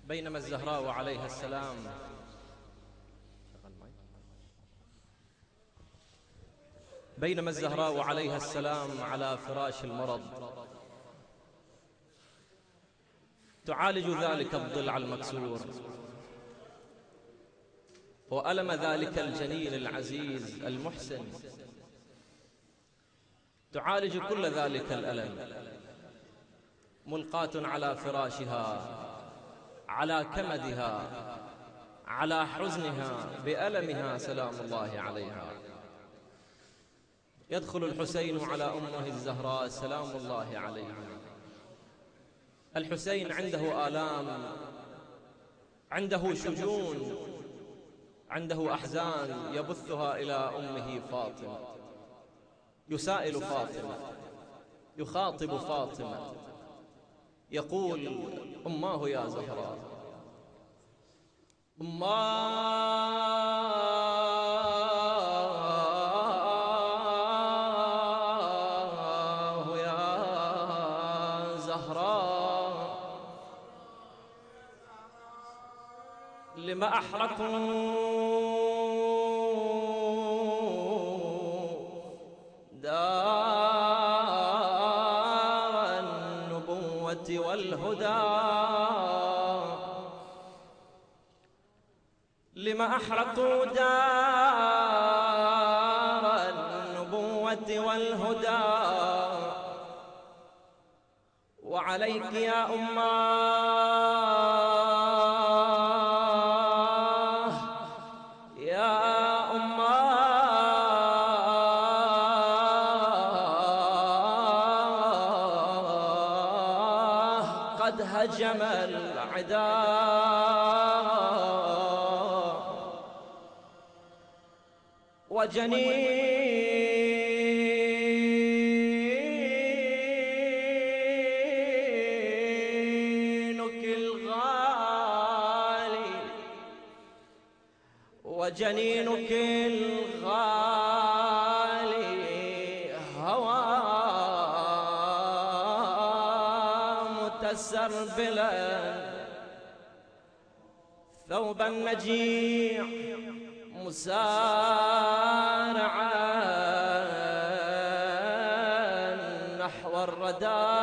بينما الزهراء عليها السلام على فراش المرض تعالج ذلك الضلع المكسور وألم ذلك الجنين العزيز المحسن، تعالج كل ذلك الألم، ملقاة على فراشها، على كمدها، على حزنها، بألمها سلام الله عليها. يدخل الحسين على أمه الزهراء سلام الله عليها. الحسين عنده آلام، عنده شجون، عنده أحزان يبثها إلى أمه فاطمة، يسائل فاطمة، يخاطب فاطمة، يقول: أماه يا زهراء، أماه يا زهراء، لم أحرقوا دار النبوة والهدى، لم أحرقوا دار النبوة والهدى، وعليك يا أماه، يا أماه، قد هجم العداء وجنينك الغالي، وجنينك الغالي هوى متسربلا ثوب النجيع مسارعا نحو الردى.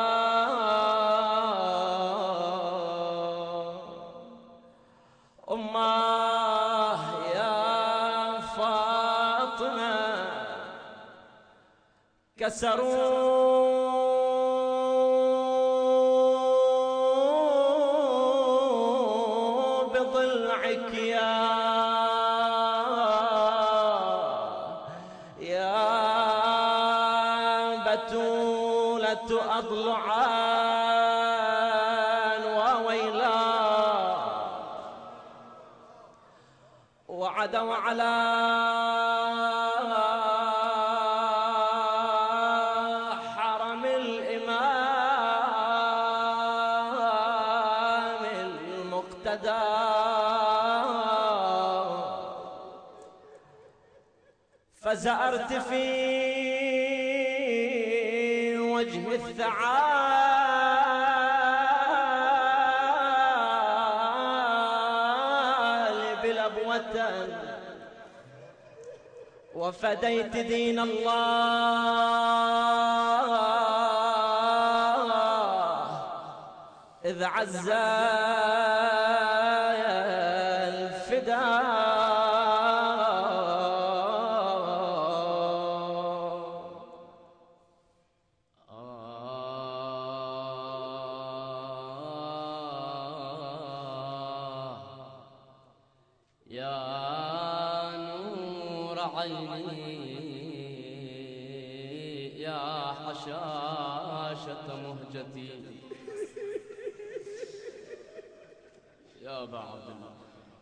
أماه يا فاطمة كسروا بضلعك يا بتولة أضلعان وويلا، وعدوا على حرم الإمام المقتدى، فزأرت في وجه الثعالب لبوة، وفديت دين الله إذ عز الفداء. يا نور عيني يا حشاشة مهجتي يا أبا عبد الله،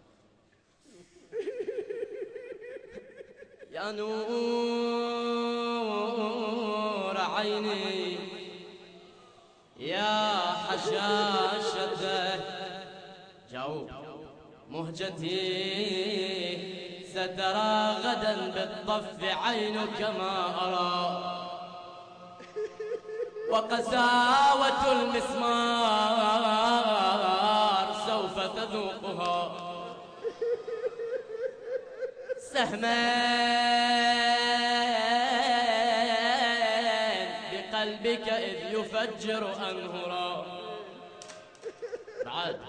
يا نور عيني يا حشاشة جاوب مهجتي، سترى غدا بالطف عينك ما أرى، وقساوة المسمار سوف والسهمين بقلبك إذ يفجر أنهرا بعد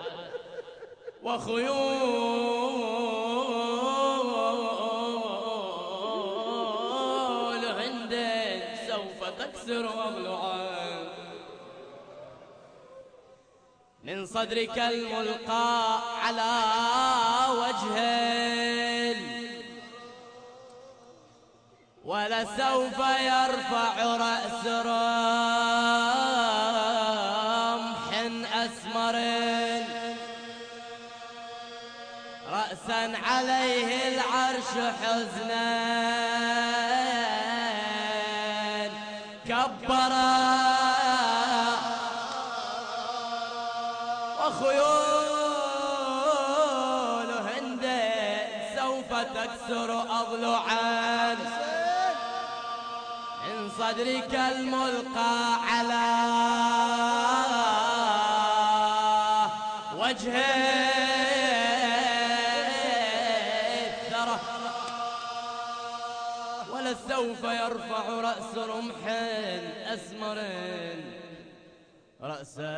وخيول هند سوف تكسر أضلعا من صدرك الملقى على وجه ولسوف يرفع رأس رمح أسمر رأسا عليه العرش حزنا كبرا وخيول هند سوف تكسر أضلعا من صدرك الملقى على وجه الثرى ولسوف يرفع رأس رمح أسمر رأسا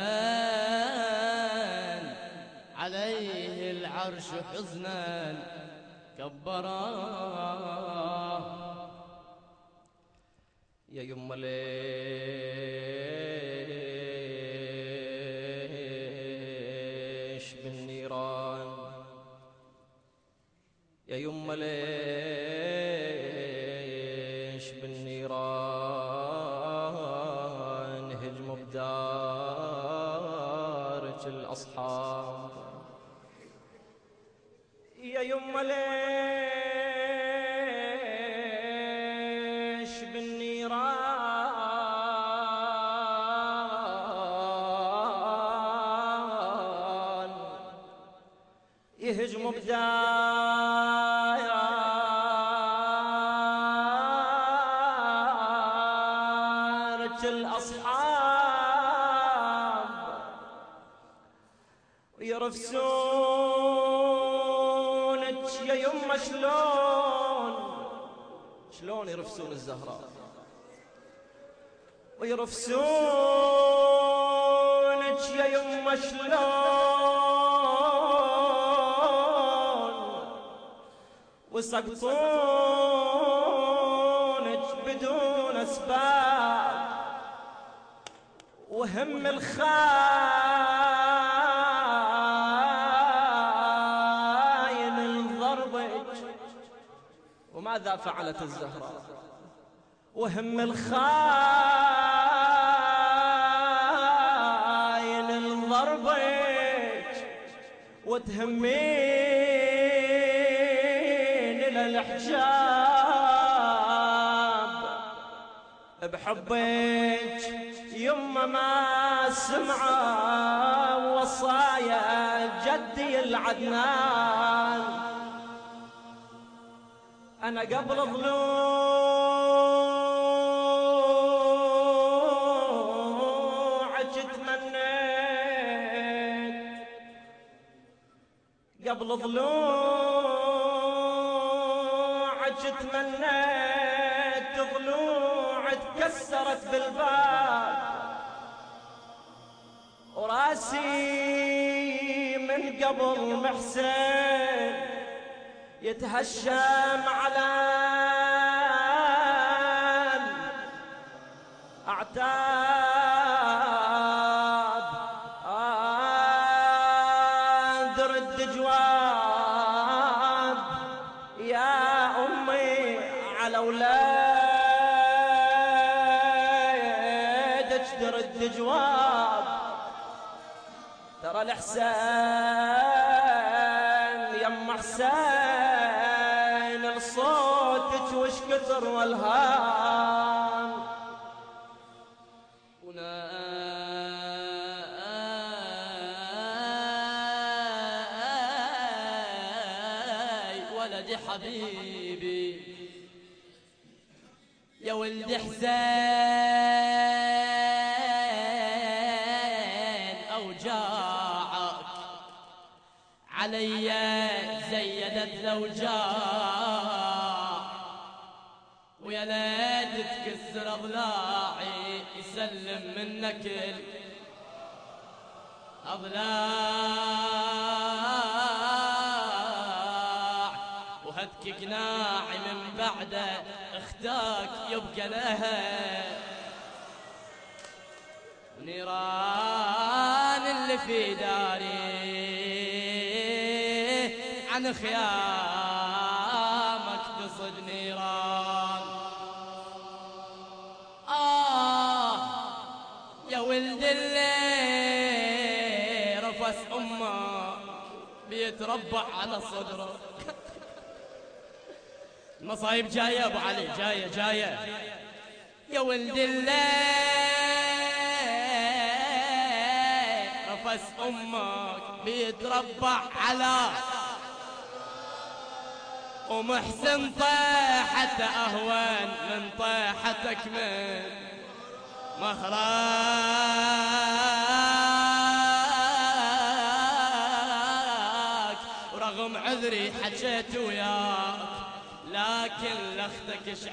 عليه العرش حزنا كبرا يا يما ليش بالنيران يا يما ليش بالنيران هجموا بدارك الأصحاب يا يما ليش بالنيران يهجموا بدارك الأصحاب ويرفسونك يا يما شلون يرفسون الزهراء ويرفسونك يا يما شلون ويسقطونك بدون أسباب وهم الخاين الضربك وماذا فعلت الزهراء وهم الخاين الضربك وتهمين للحجاب بحبك يما ما سمع وصايا جدي العدنان أنا قبل ضلوعك تمنيت قبل ضلوعك تمنيت ضلوعك كسرت بالباب وراسي من قبل محسن يتهشم على أعتاب درد جواب يا أمي على أولادك درد جواب ترى الحسين يما حسين لصوتك وش كثر والهام ولدي حبيبي يا ولد حسين اوجاعك علي زيدت الأوجاع، ويا ليت تكسر أضلاعي يسلم منك الأضلاع، وهتك قناعي من بعده اختاك يبقى لها نيران اللي في داري عن خيامك تصد نيران. يا ولد اللي رفس أمه بيتربع على صدره. المصايب جاية أبو علي، جاية. يا ولد اللي رفس أمك بيتربع على ومحسن طيحته أهون من طيحتك من مخراك. ورغم عذري حكيت وياك لكن لختك ايش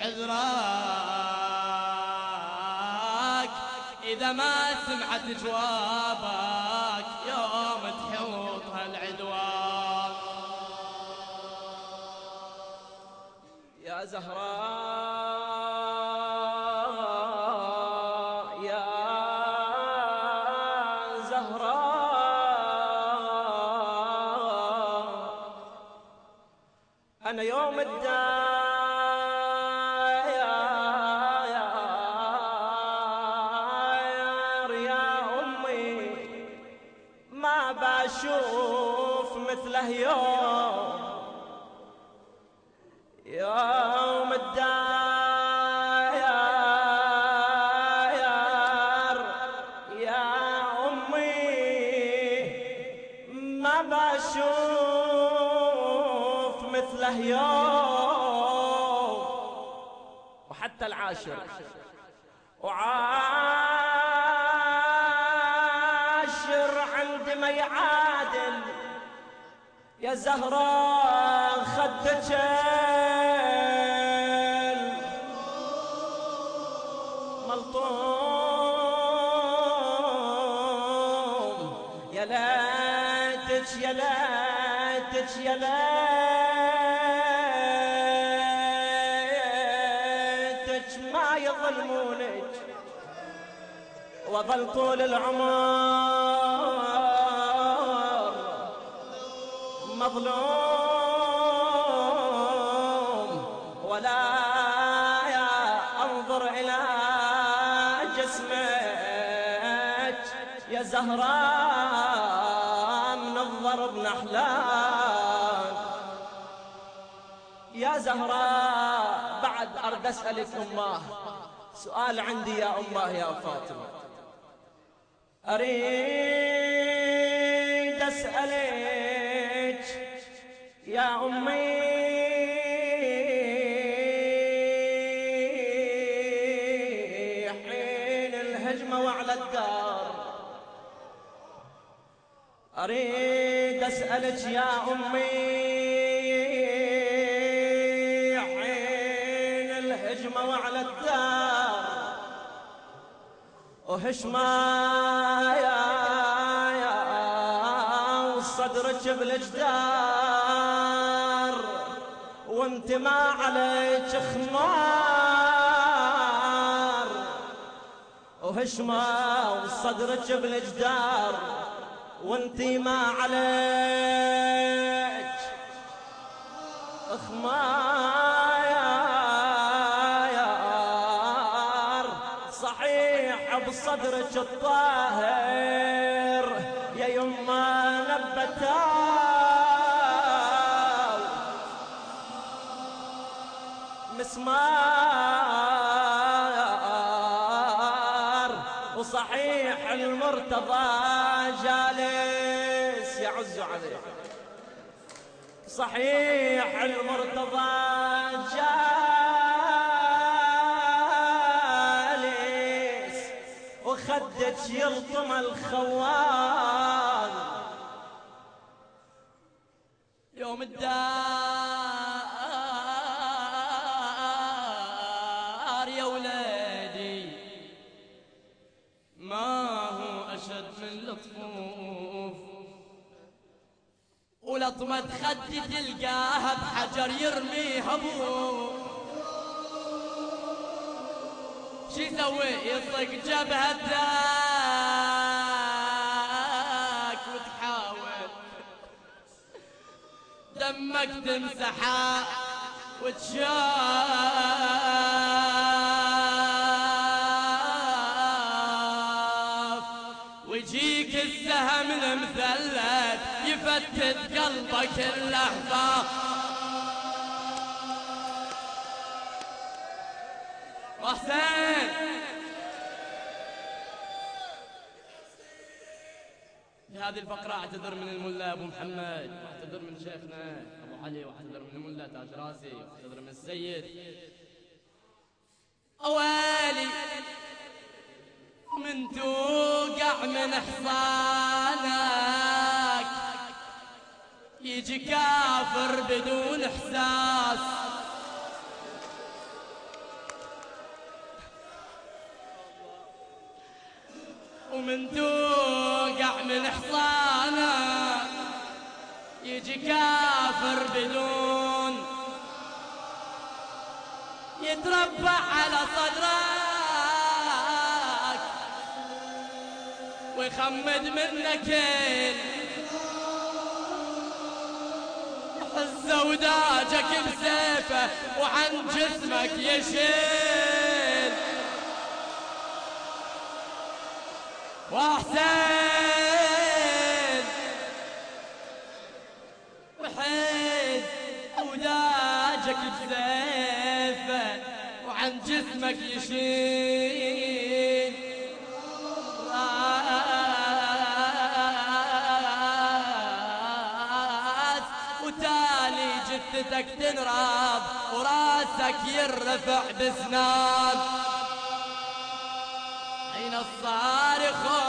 عذراك إذا ما سمعت جوابك يوم تحوط هالعدوان. يا زهراء يا زهراء، أنا يوم الداير يا أمي ما بشوف مثله يوم الداير يا أمي ما بشوف مثله يوم. وحتى العاشر وعاشر عند ما يعادل يا زهراء خدك ملطوم. يا ليتك يا ليتك يا ليتك ما يظلمونك وظل طول العمر مظلوم. ولا يا انظر الى جسمك يا زهراء من الضرب نحلان. يا زهراء بعد أرد أسألك أماه سؤال عندي يا أماه يا فاطمة، أريد أسألك يا أمي حين الهجمة وعلى الدار، أريد أسألك يا أمي حين الهجمة وعلى الدار وهشمايا وصدرك بالجدار وانت ما عليك خمار، وهشما وصدرك بالجدار وانت ما عليك خمار. صحيح بصدرك الطاهر يا يما نبتاو مسمار، وصحيح المرتضى جالس يعز عليه، صحيح المرتضى جالس وخدك يلطم الخوان. يوم الدار يا ولادي ما هو أشد من لطفوف، ولطمة خدي تلقاها بحجر يرميها ابوه. شي يسوي؟ يصق جبهة داك وتحاول دمك تمسحه وتشاف، ويجيك السهم المثلث يفتت قلبك اللهفة. وحسين في هذه الفقرة اعتذر من الملا ابو محمد، واعتذر من شيخنا ابو علي، واعتذر من الملا تاج راسي، واعتذر من السيد اوالي. من توقع من حصانك يجي كافر بدون احساس، ومن توقع من حصانك يجي كافر بدون، يتربع على صدرك ويخمد منك حزه وداجك بسيفه وعن جسمك يشيل. وحسين وحيد وداجك بسيفه وعن جسمك يشيل، راس وتالي جثتك تنراب وراسك يرفع بسنان. أين الصارخ